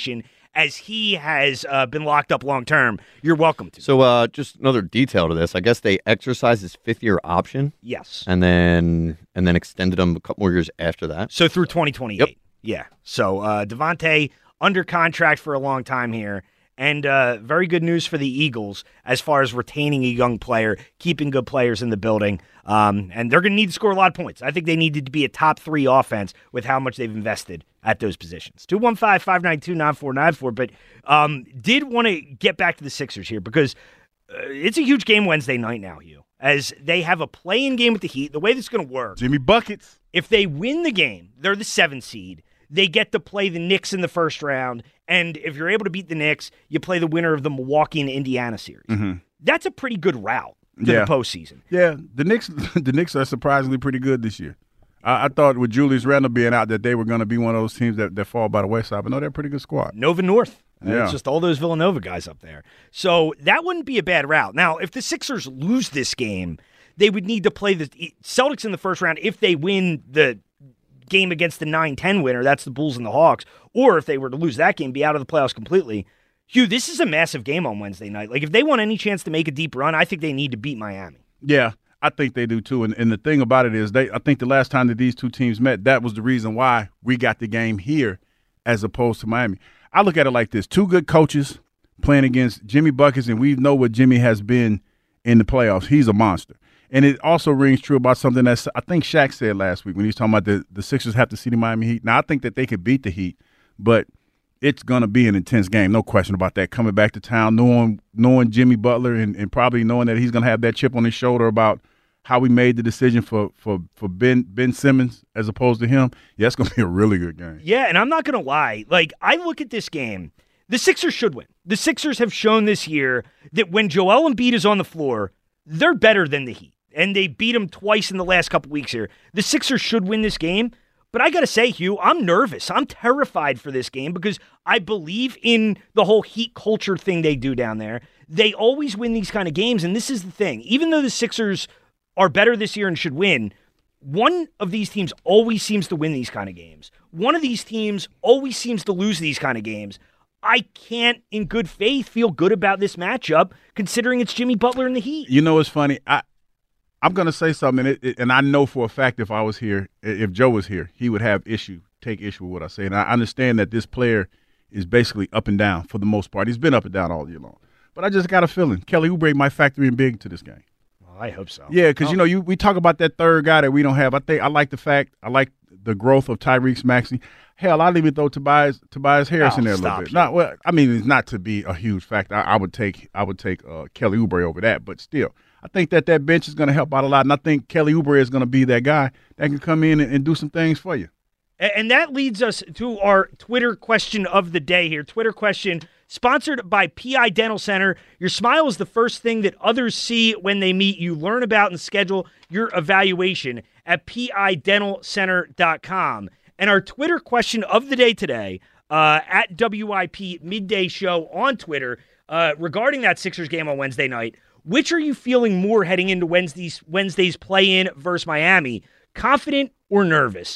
as he has uh, been locked up long term, you're welcome to. So uh, just another detail to this. I guess they exercised his fifth-year option. Yes. And then and then extended him a couple more years after that. So through twenty twenty-eight. Yep. Yeah. So uh, Devontae under contract for a long time here. And uh, very good news for the Eagles as far as retaining a young player, keeping good players in the building. Um, and they're going to need to score a lot of points. I think they needed to be a top three offense with how much they've invested at those positions. two one five, five nine two, nine four nine four. But um, did want to get back to the Sixers here because uh, it's a huge game Wednesday night now, Hugh, as they have a play-in game with the Heat. The way this is going to work. Jimmy Buckets. If they win the game, they're the seventh seed. They get to play the Knicks in the first round, and if you're able to beat the Knicks, you play the winner of the Milwaukee and Indiana series. Mm-hmm. That's a pretty good route to yeah. the postseason. Yeah, the Knicks the Knicks are surprisingly pretty good this year. I, I thought with Julius Randle being out that they were going to be one of those teams that, that fall by the wayside, but no, they're a pretty good squad. Nova North. Yeah. It's just all those Villanova guys up there. So that wouldn't be a bad route. Now, if the Sixers lose this game, they would need to play the Celtics in the first round if they win the game against the nine ten winner, that's the Bulls and the Hawks, or if they were to lose that game, be out of the playoffs completely. Hugh, this is a massive game on Wednesday night. Like, if they want any chance to make a deep run, I think they need to beat Miami. Yeah, I think they do too. And, and the thing about it is, they I think the last time that these two teams met, that was the reason why we got the game here as opposed to Miami. I look at it like this. Two good coaches playing against Jimmy Buckets, and we know what Jimmy has been in the playoffs. He's a monster. And it also rings true about something that I think Shaq said last week when he was talking about the, the Sixers have to see the Miami Heat. Now, I think that they could beat the Heat, but it's going to be an intense game, no question about that. Coming back to town, knowing knowing Jimmy Butler and, and probably knowing that he's going to have that chip on his shoulder about how we made the decision for for, for Ben, Ben Simmons as opposed to him, yeah, it's going to be a really good game. Yeah, and I'm not going to lie. Like, I look at this game, the Sixers should win. The Sixers have shown this year that when Joel Embiid is on the floor, they're better than the Heat. And they beat them twice in the last couple weeks here. The Sixers should win this game. But I got to say, Hugh, I'm nervous. I'm terrified for this game because I believe in the whole Heat culture thing they do down there. They always win these kind of games, and this is the thing. Even though the Sixers are better this year and should win, one of these teams always seems to win these kind of games. One of these teams always seems to lose these kind of games. I can't, in good faith, feel good about this matchup, considering it's Jimmy Butler and the Heat. You know, it's funny. I I'm going to say something, and, it, and I know for a fact if I was here, if Joe was here, he would have issue, take issue with what I say. And I understand that this player is basically up and down for the most part. He's been up and down all year long. But I just got a feeling Kelly Oubre might factor in big to this game. Well, I hope so. Yeah, because, oh. you know, you we talk about that third guy that we don't have. I think I like the fact, I like the growth of Tyrese Maxey. Hell, I'd even throw Tobias Tobias Harris oh, in there a stop. little bit. Not well. I mean, it's not to be a huge factor. I, I would take I would take uh, Kelly Oubre over that, but still. I think that that bench is going to help out a lot, and I think Kelly Oubre is going to be that guy that can come in and, and do some things for you. And that leads us to our Twitter question of the day here. Twitter question sponsored by P I Dental Center. Your smile is the first thing that others see when they meet you. Learn about and schedule your evaluation at P I dental center dot com. And our Twitter question of the day today, uh, at W I P Midday Show on Twitter, uh, regarding that Sixers game on Wednesday night. Which are you feeling more heading into Wednesday's Wednesday's play-in versus Miami? Confident or nervous?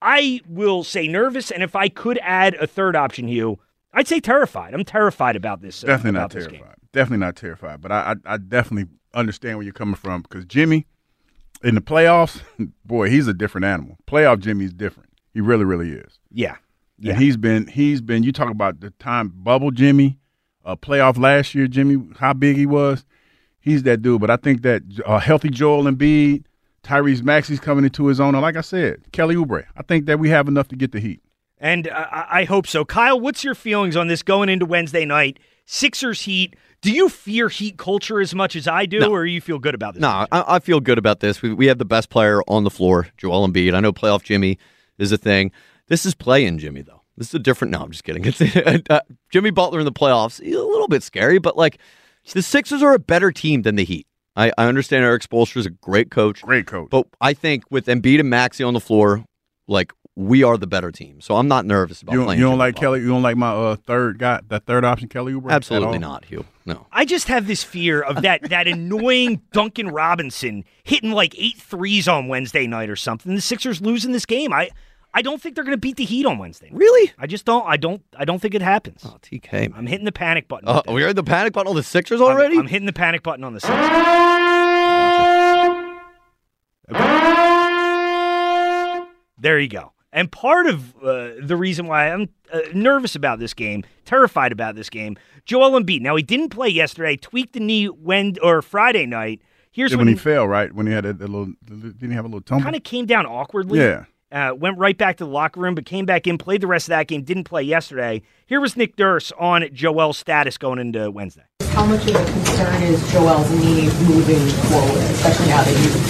I will say nervous, and if I could add a third option, Hugh, I'd say terrified. I'm terrified about this. Uh, definitely about not this terrified. Game. Definitely not terrified. But I, I, I definitely understand where you're coming from because Jimmy, in the playoffs, boy, he's a different animal. Playoff Jimmy's different. He really, really is. Yeah. yeah. And he's been, he's been. You talk about the time bubble Jimmy, uh, playoff last year, Jimmy, how big he was. He's that dude, but I think that uh, healthy Joel Embiid, Tyrese Maxey's coming into his own. And like I said, Kelly Oubre, I think that we have enough to get the Heat. And uh, I hope so. Kyle, what's your feelings on this going into Wednesday night? Sixers Heat. Do you fear Heat culture as much as I do, no. or you feel good about this? No, I, I feel good about this. We, we have the best player on the floor, Joel Embiid. I know playoff Jimmy is a thing. This is play-in Jimmy, though. This is a different – no, I'm just kidding. It's uh, Jimmy Butler in the playoffs, a little bit scary, but like – the Sixers are a better team than the Heat. I, I understand Eric Spoelstra is a great coach. Great coach. But I think with Embiid and Maxey on the floor, like, we are the better team. So I'm not nervous about you playing. You don't Jimmy like Butler. Kelly? You don't like my uh, third guy, that third option, Kelly Oubre? Absolutely not, Hugh. No. I just have this fear of that that annoying Duncan Robinson hitting like eight threes on Wednesday night or something. The Sixers losing this game. I I don't think they're going to beat the Heat on Wednesday. Really? I just don't. I don't. I don't think it happens. Oh, T K. Man. I'm hitting the panic button. Uh, we're hitting the panic button on the Sixers already? I'm, I'm hitting the panic button on the Sixers. Gotcha. There you go. And part of uh, the reason why I'm uh, nervous about this game, terrified about this game, Joel Embiid. Now, he didn't play yesterday, tweaked the knee when or Friday night. Here's yeah, when when he, he fell, right? When he had a, a little, didn't he have a little tumble? Kind of came down awkwardly. Yeah. Uh, went right back to the locker room, but came back in, played the rest of that game, didn't play yesterday. Here was Nick Nurse on Joel's status going into Wednesday. How much of a concern is Joel's knee moving forward, especially now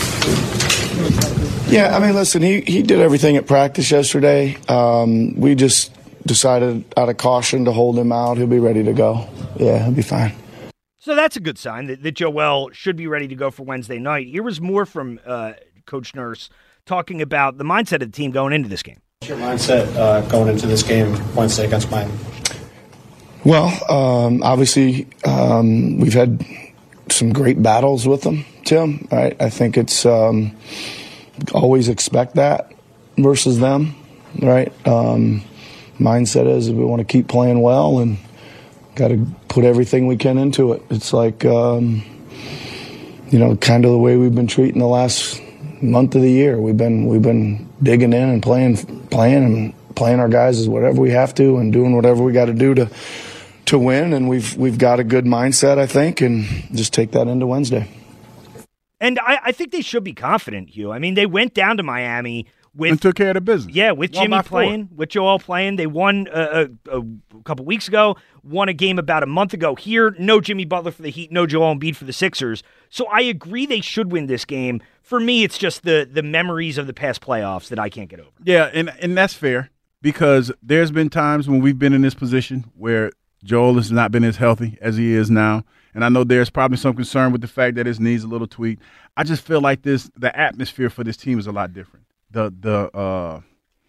that you... Yeah, I mean, listen, he, he did everything at practice yesterday. Um, we just decided out of caution to hold him out. He'll be ready to go. Yeah, he'll be fine. So that's a good sign that, that Joel should be ready to go for Wednesday night. Here was more from uh, Coach Nurse talking about the mindset of the team going into this game. What's your mindset uh, going into this game Wednesday against Miami? Well, um, obviously, um, we've had some great battles with them, Tim. Right? I think it's... Um, always expect that versus them, right? Um, mindset is we want to keep playing well and got to put everything we can into it. It's like, um, you know, kind of the way we've been treating the last month of the year. We've been we've been digging in and playing, playing and playing our guys as whatever we have to and doing whatever we got to do to to win. And we've we've got a good mindset, I think, and just take that into Wednesday. And I, I think they should be confident, Hugh. I mean, they went down to Miami with and took care of the business. Yeah, with Won Jimmy playing, four. with Joel playing. They won a, a, a couple weeks ago, won a game about a month ago here. No Jimmy Butler for the Heat, no Joel Embiid for the Sixers. So I agree they should win this game. For me, it's just the the memories of the past playoffs that I can't get over. Yeah, and, and that's fair because there's been times when we've been in this position where Joel has not been as healthy as he is now. And I know there's probably some concern with the fact that his knee's a little tweaked. I just feel like this the atmosphere for this team is a lot different. The the uh,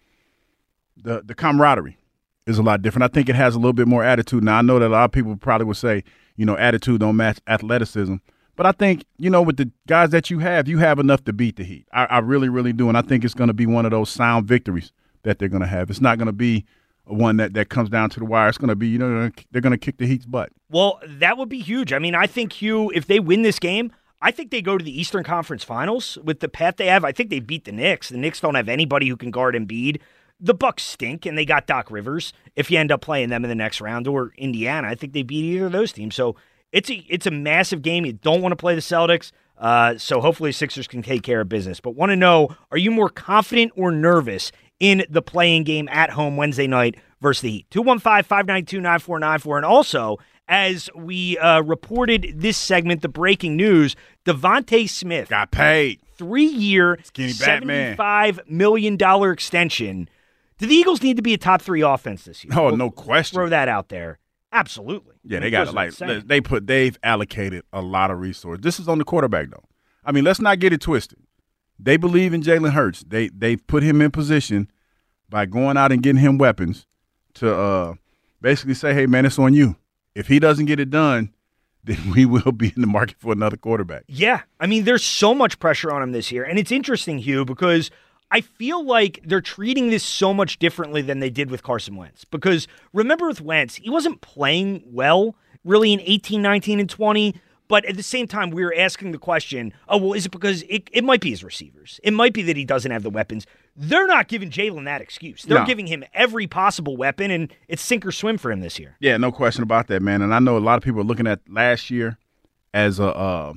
the the camaraderie is a lot different. I think it has a little bit more attitude. Now I know that a lot of people probably would say, you know, attitude don't match athleticism. But I think, you know, with the guys that you have, you have enough to beat the Heat. I, I really, really do. And I think it's going to be one of those sound victories that they're going to have. It's not going to be one that, that comes down to the wire. It's going to be, you know, they're going to kick the Heat's butt. Well, that would be huge. I mean, I think, Hugh, if they win this game, I think they go to the Eastern Conference Finals with the path they have. I think they beat the Knicks. The Knicks don't have anybody who can guard Embiid. The Bucks stink, and they got Doc Rivers. If you end up playing them in the next round, or Indiana, I think they beat either of those teams. So it's a, it's a massive game. You don't want to play the Celtics. Uh, so hopefully the Sixers can take care of business. But want to know, are you more confident or nervous in the playing game at home Wednesday night versus the Heat? two one five, five nine two, nine four nine four. And also, as we uh, reported this segment, the breaking news, Devontae Smith got paid. Three-year, seventy-five million dollars extension. Do the Eagles need to be a top three offense this year? Oh, we'll, no question. Throw that out there. Absolutely. Yeah, they got like they put they've allocated a lot of resources. This is on the quarterback though. I mean, let's not get it twisted. They believe in Jalen Hurts. They they've put him in position by going out and getting him weapons to uh, basically say, hey man, it's on you. If he doesn't get it done, then we will be in the market for another quarterback. Yeah. I mean, there's so much pressure on him this year. And it's interesting, Hugh, because I feel like they're treating this so much differently than they did with Carson Wentz. Because remember with Wentz, he wasn't playing well really in eighteen, nineteen, and twenty. But at the same time, we were asking the question, oh, well, is it because it, it might be his receivers? It might be that he doesn't have the weapons. They're not giving Jalen that excuse. They're no. giving him every possible weapon, and it's sink or swim for him this year. Yeah, no question about that, man. And I know a lot of people are looking at last year as a uh,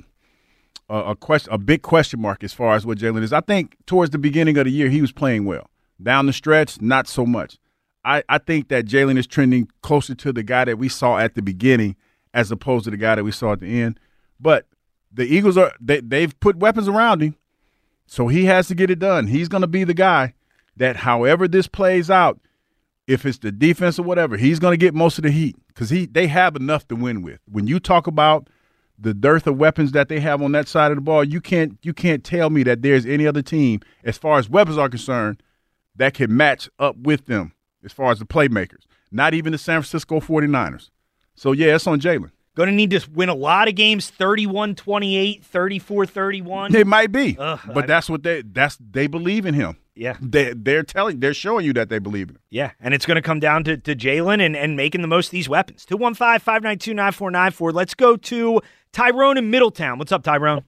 a, a question, a big question mark as far as what Jalen is. I think towards the beginning of the year, he was playing well. Down the stretch, not so much. I, I think that Jalen is trending closer to the guy that we saw at the beginning as opposed to the guy that we saw at the end. But the Eagles, are they, they've put weapons around him, so he has to get it done. He's going to be the guy that however this plays out, if it's the defense or whatever, he's going to get most of the heat because he they have enough to win with. When you talk about the dearth of weapons that they have on that side of the ball, you can't you can't tell me that there's any other team, as far as weapons are concerned, that can match up with them as far as the playmakers. Not even the San Francisco forty-niners. So, yeah, it's on Jalen. Going to need to win a lot of games, thirty-one twenty-eight, thirty-four thirty-one. It might be, Ugh, but I, that's what they that's they believe in him. Yeah, they they're telling they're showing you that they believe in him. Yeah, and it's going to come down to, to Jalen and, and making the most of these weapons. two one five, five nine two, nine four nine four. Let's go to Tyrone in Middletown. What's up, Tyrone?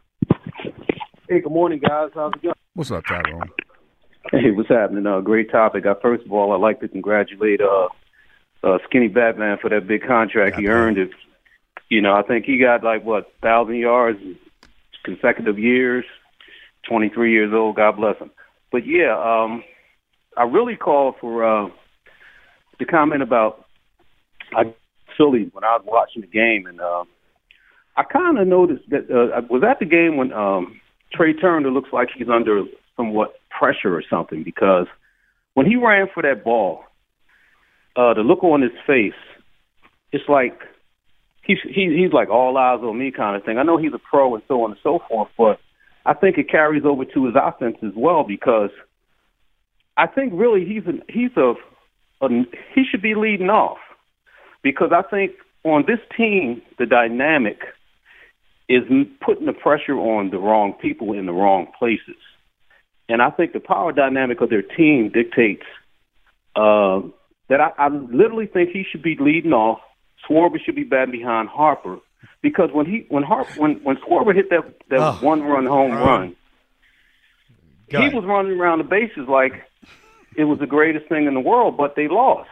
Hey, good morning, guys. How's it going? What's up, Tyrone? Hey, what's happening? Uh, great topic. Uh, first of all, I'd like to congratulate uh, uh, Skinny Batman for that big contract. Yeah, he earned it. You know, I think he got like, what, one thousand yards consecutive years, twenty-three years old. God bless him. But, yeah, um, I really called for uh, the comment about I, Philly when I was watching the game. And uh, I kind of noticed that uh, I was at the game when um, Trey Turner looks like he's under somewhat pressure or something, because when he ran for that ball, uh, the look on his face, it's like he's, he, he's like all eyes on me kind of thing. I know he's a pro and so on and so forth, but I think it carries over to his offense as well, because I think really he's a, he's a, a he should be leading off, because I think on this team the dynamic is putting the pressure on the wrong people in the wrong places, and I think the power dynamic of their team dictates uh, that I, I literally think he should be leading off. Schwarber should be batting behind Harper. Because when he when Harp when when Schwarber hit that that oh. one run home run, Go he ahead. was running around the bases like it was the greatest thing in the world, but they lost.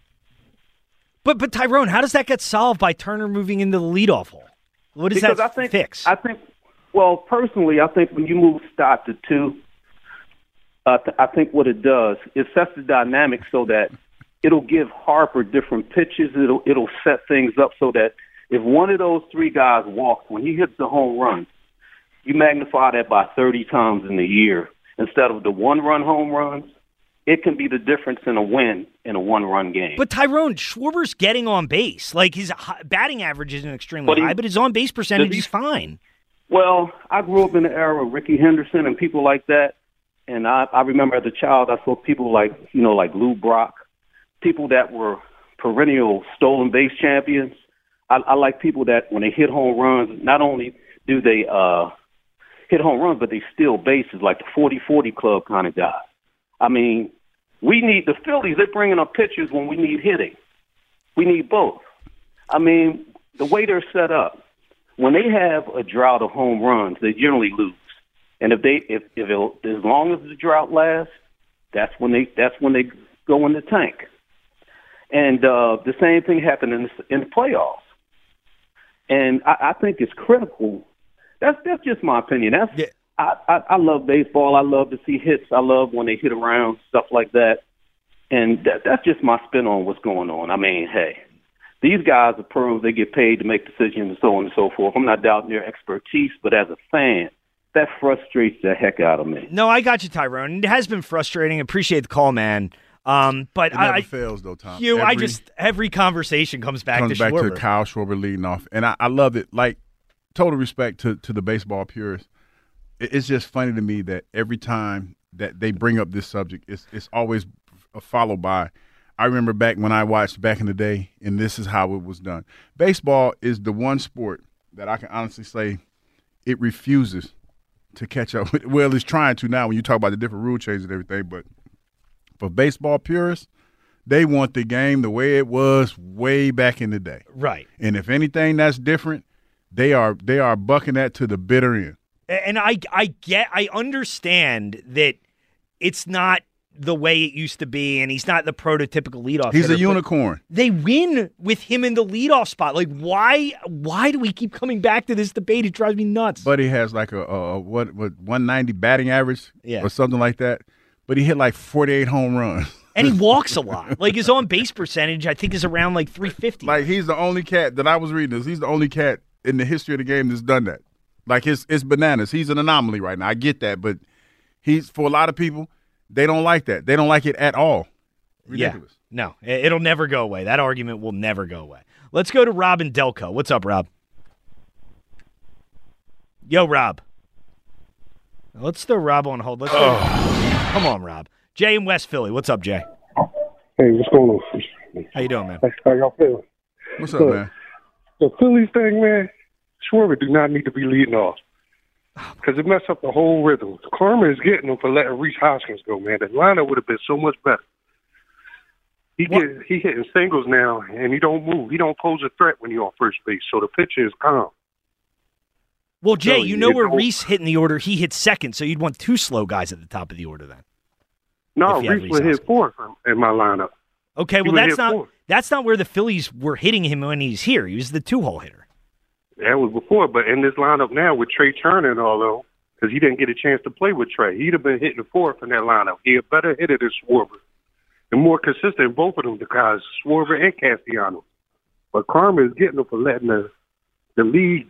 But but Tyrone, how does that get solved by Turner moving into the leadoff hole? What does because that I think, fix? I think, well, personally, I think when you move Stott to two, uh, th- I think what it does it sets the dynamic so that it'll give Harper different pitches. It'll it'll set things up so that if one of those three guys walks, when he hits the home run, you magnify that by thirty times in a year. Instead of the one-run home runs, it can be the difference in a win in a one-run game. But Tyrone, Schwarber's getting on base. Like, his batting average isn't extremely but he, high, but his on-base percentage he, is fine. Well, I grew up in the era of Ricky Henderson and people like that, and I, I remember as a child I saw people like, you know, like Lou Brock, people that were perennial stolen base champions. I, I like people that when they hit home runs, not only do they uh, hit home runs, but they steal bases, like the forty forty club kind of guy. I mean, we need the Phillies. They're bringing up pitchers when we need hitting. We need both. I mean, the way they're set up, when they have a drought of home runs, they generally lose. And if they, if, if it, as long as the drought lasts, that's when they, that's when they go in the tank. And uh, the same thing happened in the, in the playoffs. And I, I think it's critical. That's that's just my opinion. That's yeah. I, I, I love baseball. I love to see hits. I love when they hit around, stuff like that. And that, that's just my spin on what's going on. I mean, hey, these guys are pros. They get paid to make decisions and so on and so forth. I'm not doubting their expertise, but as a fan, that frustrates the heck out of me. No, I got you, Tyrone. It has been frustrating. Appreciate the call, man. Um, but it never I, fails though, Tom. You, every, I just every conversation comes back comes to back Schwarber. to Kyle Schwarber leading off, and I, I love it. Like, total respect to, to the baseball purists. It, it's just funny to me that every time that they bring up this subject, it's it's always followed by. I remember back when I watched back in the day, and this is how it was done. Baseball is the one sport that I can honestly say it refuses to catch up with. Well, it's trying to now when you talk about the different rule changes and everything, but. For baseball purists, they want the game the way it was way back in the day. Right. And if anything that's different, they are they are bucking that to the bitter end. And I I get I understand that it's not the way it used to be, and he's not the prototypical leadoff He's hitter, a unicorn. They win with him in the leadoff spot. Like, why why do we keep coming back to this debate? It drives me nuts. But he has like a, a what what one ninety batting average yeah. or something like that. But he hit like forty-eight home runs. And he walks a lot. Like, his on-base percentage, I think, is around like three fifty. Like, he's the only cat that I was reading this. He's the only cat in the history of the game that's done that. Like, it's, it's bananas. He's an anomaly right now. I get that. But he's for a lot of people, they don't like that. They don't like it at all. Ridiculous. Yeah. No, it'll never go away. That argument will never go away. Let's go to Rob in Delco. What's up, Rob? Yo, Rob. Let's throw Rob on hold. Let's oh. Come on, Rob. Jay in West Philly. What's up, Jay? Hey, what's going on? How you doing, man? How y'all feeling? What's up, man? The Phillies thing, man, Schwarber do not need to be leading off because it messed up the whole rhythm. Karma is getting them for letting Reese Hoskins go, man. The lineup would have been so much better. He get, he hitting singles now, and he don't move. He don't pose a threat when you're on first base, so the pitcher is calm. Well, Jay, So you know you where don't- Reese hit in the order. He hit second, so you'd want two slow guys at the top of the order then. No, If you had Reese would Reese hit fourth in my lineup. Okay, He well would that's hit not fourth. that's not where the Phillies were hitting him when he's here. He was the two-hole hitter. That was before, but in this lineup now with Trey Turner and all though, because he didn't get a chance to play with Trey, he'd have been hitting fourth in that lineup. He a better hitter than Schwarber, and more consistent both of them guys, Schwarber and Castellanos. But Karma is getting them for letting the the lead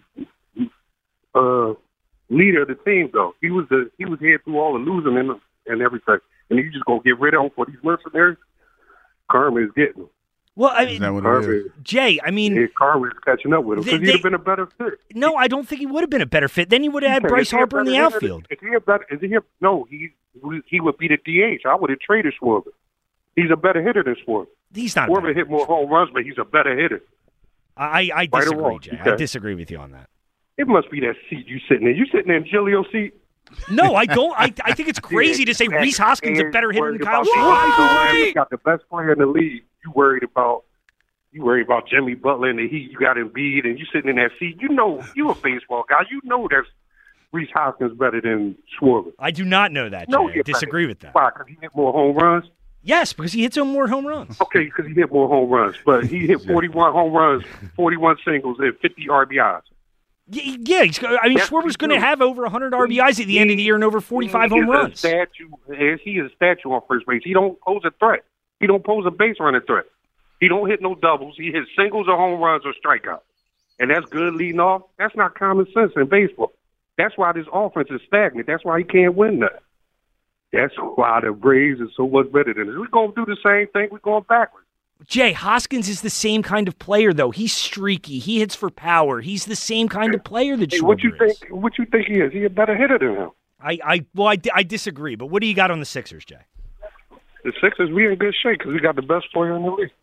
uh, leader of the team go. He was the he was here through all the losing and and everything, and you just gonna get rid of him for these mercenaries. Karma is getting them. Well, I mean, Karma is, Jay, I mean, yeah, Karma is catching up with him They- because he'd have they- been a better fit. no, I don't think he would have been a better fit. Then he would have had Yeah, Bryce is he a Harper in the better hitter? outfield. Is he a better? Is he a, no? He he would be the D H. I would have traded Schwarber. He's a better hitter than Schwarber. He's not. Schwarber hit more home runs, but he's a better hitter. I, I Right or disagree, wrong? Jay. I Okay. disagree with you on that. It must be that seat you sitting in. You sitting in Giglio seat? No, I don't. I, I think it's crazy to say Reese Hoskins is a better hitter than Kyle Schwarber. You Schwarber. got the best player in the league. You worried about? You worried about Jimmy Butler and the Heat? You got Embiid, and you sitting in that seat. You know, you a baseball guy. You know there's Reese Hoskins better than Schwarber. I do not know that, Jay. No, I you're disagree better. with that. Why? Because he hit more home runs. Yes, because he hits more home runs. Okay, because he hit more home runs, but he hit forty-one home runs, forty-one singles, and fifty R B Is. Y- Yeah, he's, I mean, That's Schwarber's what going to he do. have over one hundred R B Is at the end of the year and over forty-five he home is runs. A statue. He is a statue on first base. He don't pose a threat. He don't pose a base running threat. He don't hit no doubles. He hits singles or home runs or strikeouts. And that's good leading off. That's not common sense in baseball. That's why this offense is stagnant. That's why he can't win that. That's why the Braves is so much better than us. We're going to do the same thing. We're going backwards. Jay, Hoskins is the same kind of player, though. He's streaky. He hits for power. He's the same kind of player that Hey, Schwarber what you is. think? What you think he is? He a better hitter than him. I, I, well, I, I disagree, but what do you got on the Sixers, Jay? The Sixers, we in good shape because we got the best player in the league.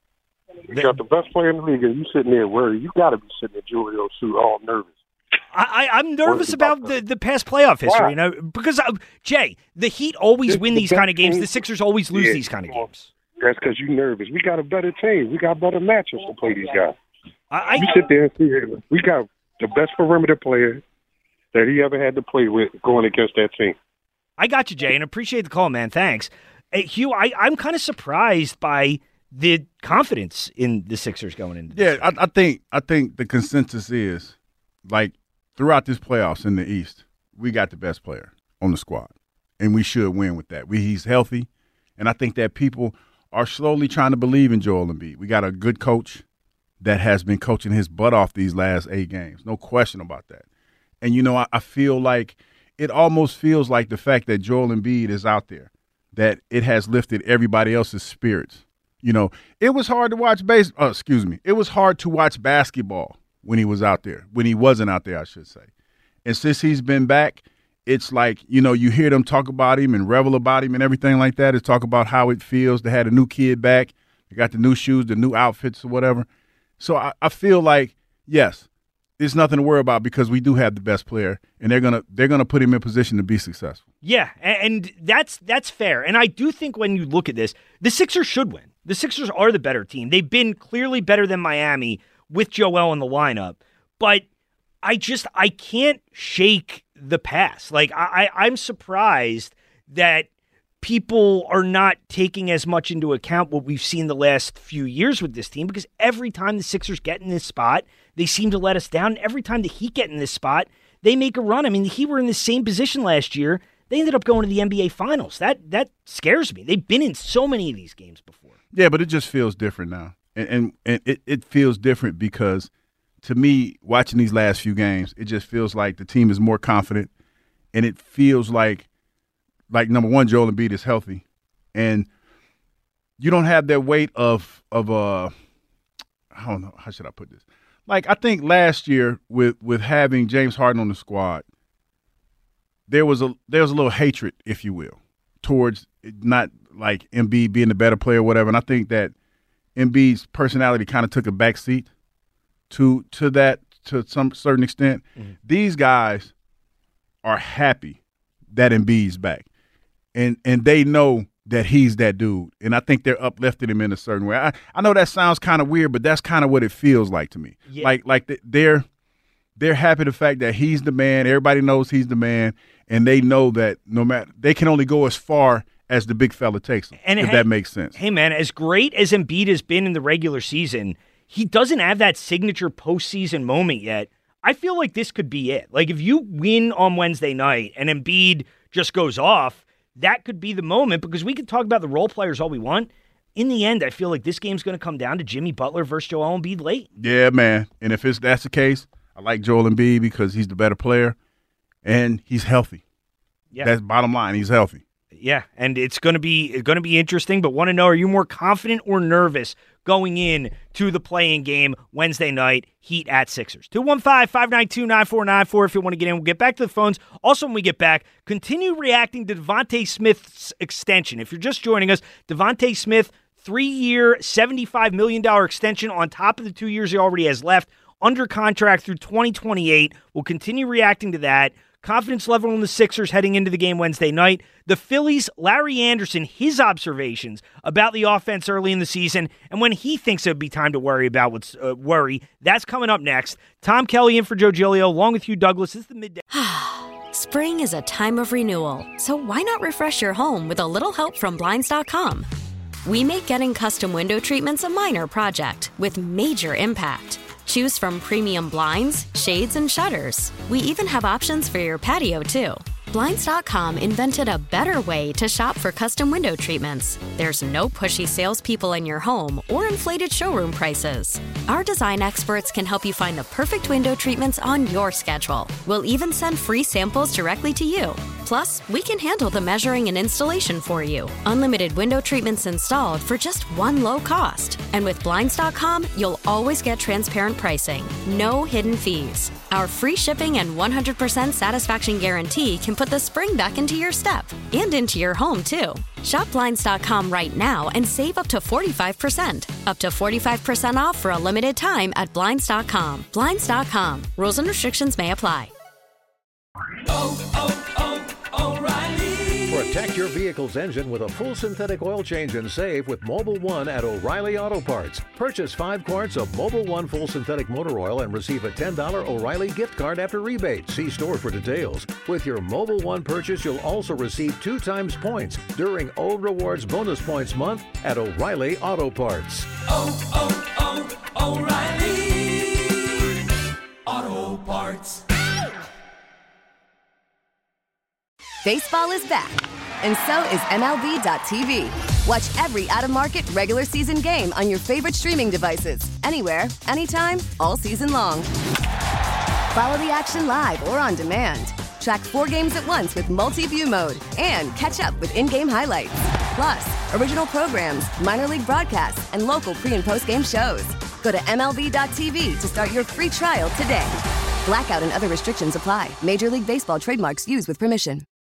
We got the best player in the league, and you sitting there worried. You got to be sitting in Julio suit, all nervous. I, I, I'm nervous Worried about about the, the past playoff history, Why? you know, because uh, Jay, the Heat always It's win the these best kind of games. team. The Sixers always lose Yeah, these kind of come on. games. That's because you nervous. We got a better team. We got better matchups to play these guys. I, I, you sit there and see it. We got the best perimeter player that he ever had to play with going against that team. I got you, Jay, and appreciate the call, man. Thanks. Hey, Hugh, I, I'm kind of surprised by the confidence in the Sixers going into this. Yeah, I, I think I think the consensus is like throughout this playoffs in the East, we got the best player on the squad, and we should win with that. We, he's healthy, and I think that people are slowly trying to believe in Joel Embiid. We got a good coach that has been coaching his butt off these last eight games, no question about that. And you know, I, I feel like it almost feels like the fact that Joel Embiid is out there, that it has lifted everybody else's spirits. You know, it was hard to watch base. Oh, excuse me. It was hard to watch basketball when he was out there, when he wasn't out there, I should say. And since he's been back, it's like, you know, you hear them talk about him and revel about him and everything like that. It's talk about how it feels to have a new kid back. They got the new shoes, the new outfits or whatever. So I, I feel like, yes, there's nothing to worry about because we do have the best player, and they're gonna they're gonna put him in position to be successful. Yeah, a- and that's that's fair. And I do think when you look at this, the Sixers should win. The Sixers are the better team. They've been clearly better than Miami with Joel in the lineup. But I just I can't shake the past. Like I, I I'm surprised that people are not taking as much into account what we've seen the last few years with this team, because every time the Sixers get in this spot, they seem to let us down. Every time the Heat get in this spot, they make a run. I mean, the Heat were in the same position last year. They ended up going to the N B A Finals. That that scares me. They've been in so many of these games before. Yeah, but it just feels different now. And and, and it, it feels different because, to me, watching these last few games, it just feels like the team is more confident, and it feels like, like number one, Joel Embiid is healthy, and you don't have that weight of of uh, I don't know, how should I put this? Like, I think last year with with having James Harden on the squad, there was a there was a little hatred, if you will, towards not like Embiid being the better player or whatever. And I think that Embiid's personality kind of took a back seat to to that to some certain extent. Mm-hmm. These guys are happy that Embiid's back, and and they know that he's that dude, and I think they're uplifting him in a certain way. I, I know that sounds kind of weird, but that's kind of what it feels like to me. Yeah. Like like they're they're happy the fact that he's the man. Everybody knows he's the man, and they know that no matter they can only go as far as the big fella takes them. And if hey, that makes sense. Hey man, as great as Embiid has been in the regular season, he doesn't have that signature postseason moment yet. I feel like this could be it. Like if you win on Wednesday night and Embiid just goes off, that could be the moment, because we can talk about the role players all we want. In the end, I feel like this game's going to come down to Jimmy Butler versus Joel Embiid late. Yeah, man. And if it's that's the case, I like Joel Embiid because he's the better player and he's healthy. Yeah. That's bottom line. He's healthy. Yeah, and it's going to be it's going to be interesting, but want to know, are you more confident or nervous going in to the play-in game Wednesday night, Heat at Sixers? two one five, five nine two, nine four nine four if you want to get in. We'll get back to the phones. Also, when we get back, continue reacting to Devontae Smith's extension. If you're just joining us, Devontae Smith, three-year, seventy-five million dollars extension on top of the two years he already has left, under contract through twenty twenty-eight. We'll continue reacting to that. Confidence level in the Sixers heading into the game Wednesday night. The Phillies, Larry Anderson, his observations about the offense early in the season and when he thinks it would be time to worry about what's uh, worry. That's coming up next. Tom Kelly in for Joe Giglio, along with Hugh Douglas. This is the midday. Spring is a time of renewal, so why not refresh your home with a little help from Blinds dot com? We make getting custom window treatments a minor project with major impact. Choose from premium blinds, shades, and shutters. We even have options for your patio, too. Blinds dot com invented a better way to shop for custom window treatments. There's no pushy salespeople in your home or inflated showroom prices. Our design experts can help you find the perfect window treatments on your schedule. We'll even send free samples directly to you. Plus, we can handle the measuring and installation for you. Unlimited window treatments installed for just one low cost. And with Blinds dot com, you'll always get transparent pricing. No hidden fees. Our free shipping and one hundred percent satisfaction guarantee can put the spring back into your step and into your home, too. Shop Blinds dot com right now and save up to forty-five percent. Up to forty-five percent off for a limited time at Blinds dot com. Blinds dot com. Rules and restrictions may apply. Oh, oh, oh, O'Reilly. Protect your vehicle's engine with a full synthetic oil change and save with Mobil one at O'Reilly Auto Parts. Purchase five quarts of Mobil one full synthetic motor oil and receive a ten dollars O'Reilly gift card after rebate. See store for details. With your Mobil one purchase, you'll also receive two times points during O Rewards Bonus Points Month at O'Reilly Auto Parts. Oh, oh, oh, O'Reilly Auto Parts. Baseball is back, and so is M L B dot T V. Watch every out-of-market regular season game on your favorite streaming devices, anywhere, anytime, all season long. Follow the action live or on demand. Track four games at once with multi-view mode and catch up with in-game highlights. Plus, original programs, minor league broadcasts, and local pre- and post-game shows. Go to M L B dot T V to start your free trial today. Blackout and other restrictions apply. Major League Baseball trademarks used with permission.